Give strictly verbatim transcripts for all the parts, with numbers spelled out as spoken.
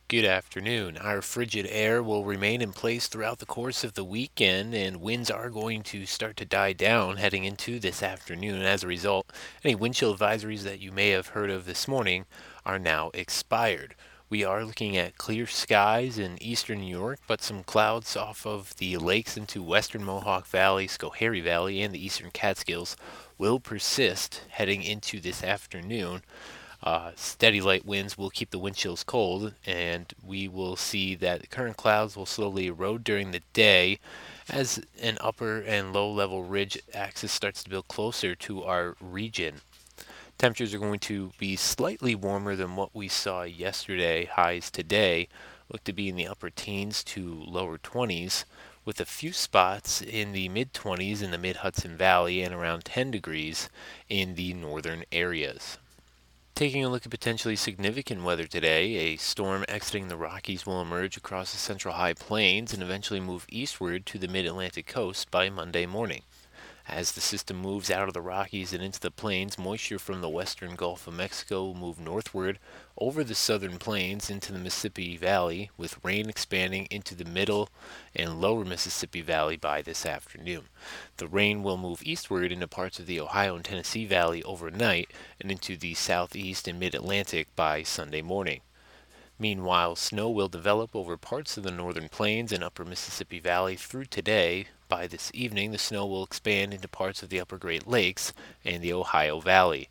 Good afternoon. Our frigid air will remain in place throughout the course of the weekend, and winds are going to start to die down heading into this afternoon. As a result, any wind chill advisories that you may have heard of this morning are now expired. We are looking at clear skies in eastern New York, but some clouds off of the lakes into western Mohawk Valley, Schoharie Valley, and the eastern Catskills will persist heading into this afternoon. Uh, steady light winds will keep the wind chills cold, and we will see that the current clouds will slowly erode during the day as an upper and low level ridge axis starts to build closer to our region. Temperatures are going to be slightly warmer than what we saw yesterday. Highs today look to be in the upper teens to lower twenties, with a few spots in the mid twenties in the mid Hudson Valley and around ten degrees in the northern areas. Taking a look at potentially significant weather today, a storm exiting the Rockies will emerge across the central high plains and eventually move eastward to the mid-Atlantic coast by Monday morning. As the system moves out of the Rockies and into the plains, moisture from the western Gulf of Mexico will move northward over the southern plains into the Mississippi Valley, with rain expanding into the middle and lower Mississippi Valley by this afternoon. The rain will move eastward into parts of the Ohio and Tennessee Valley overnight and into the southeast and mid-Atlantic by Sunday morning. Meanwhile, snow will develop over parts of the northern plains and upper Mississippi Valley through today. By this evening, the snow will expand into parts of the upper Great Lakes and the Ohio Valley.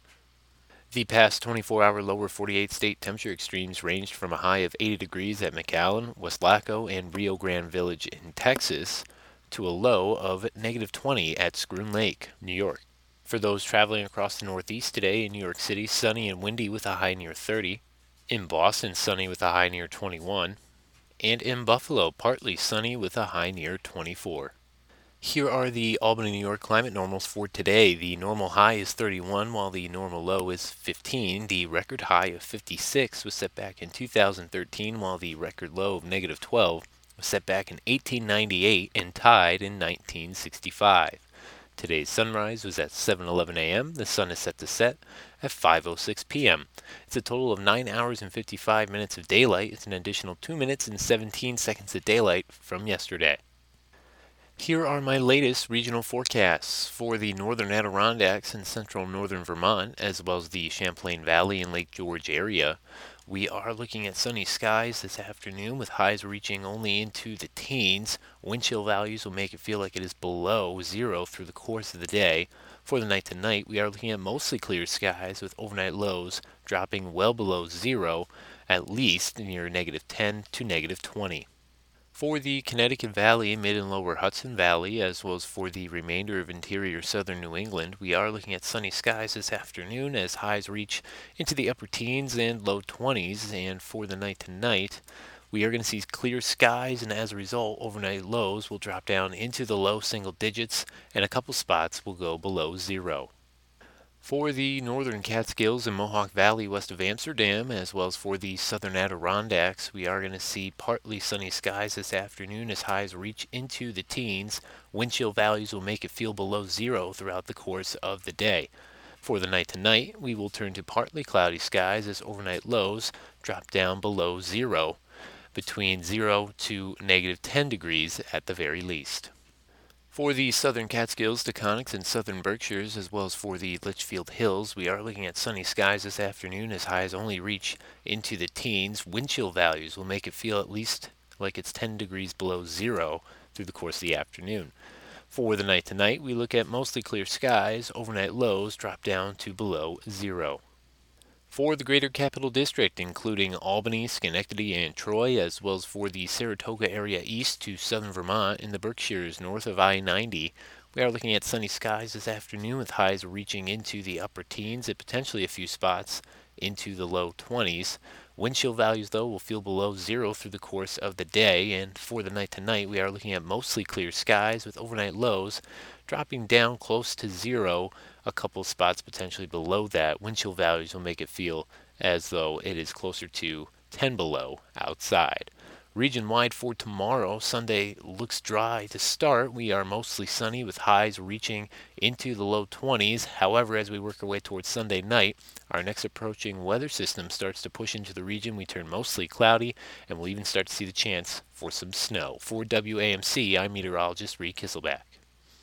The past twenty-four hour lower forty-eight state temperature extremes ranged from a high of eighty degrees at McAllen, Weslaco, and Rio Grande Village in Texas to a low of negative twenty at Schroon Lake, New York. For those traveling across the Northeast today, in New York City, sunny and windy with a high near thirty. In Boston, sunny with a high near twenty-one. And in Buffalo, partly sunny with a high near twenty-four. Here are the Albany, New York climate normals for today. The normal high is thirty-one, while the normal low is fifteen. The record high of fifty-six was set back in two thousand thirteen, while the record low of negative twelve was set back in eighteen ninety-eight and tied in nineteen sixty-five. Today's sunrise was at seven eleven a m The sun is set to set at five oh six p m It's a total of nine hours and fifty-five minutes of daylight. It's an additional two minutes and seventeen seconds of daylight from yesterday. Here are my latest regional forecasts for the northern Adirondacks and central northern Vermont, as well as the Champlain Valley and Lake George area. We are looking at sunny skies this afternoon with highs reaching only into the teens. Wind chill values will make it feel like it is below zero through the course of the day. For the night tonight, we are looking at mostly clear skies with overnight lows dropping well below zero, at least near negative ten to negative twenty. For the Connecticut Valley, mid and lower Hudson Valley, as well as for the remainder of interior southern New England, we are looking at sunny skies this afternoon as highs reach into the upper teens and low twenties. And for the night tonight, we are going to see clear skies, and as a result, overnight lows will drop down into the low single digits, and a couple spots will go below zero. For the northern Catskills and Mohawk Valley west of Amsterdam, as well as for the southern Adirondacks, we are going to see partly sunny skies this afternoon as highs reach into the teens. Wind chill values will make it feel below zero throughout the course of the day. For the night tonight, we will turn to partly cloudy skies as overnight lows drop down below zero, between zero to negative ten degrees at the very least. For the southern Catskills, Taconics, and southern Berkshires, as well as for the Litchfield Hills, we are looking at sunny skies this afternoon as highs only reach into the teens. Wind chill values will make it feel at least like it's ten degrees below zero through the course of the afternoon. For the night tonight, we look at mostly clear skies. Overnight lows drop down to below zero. For the Greater Capital District, including Albany, Schenectady, and Troy, as well as for the Saratoga area east to southern Vermont and the Berkshires north of I ninety, we are looking at sunny skies this afternoon with highs reaching into the upper teens at potentially a few spots into the low twenties. Wind chill values, though, will feel below zero through the course of the day, and for the night tonight, we are looking at mostly clear skies with overnight lows dropping down close to zero, a couple spots potentially below that. Wind chill values will make it feel as though it is closer to ten below outside. Region-wide for tomorrow, Sunday looks dry to start. We are mostly sunny with highs reaching into the low twenties. However, as we work our way towards Sunday night, our next approaching weather system starts to push into the region. We turn mostly cloudy, and we'll even start to see the chance for some snow. For W A M C, I'm meteorologist Reed Kisselback.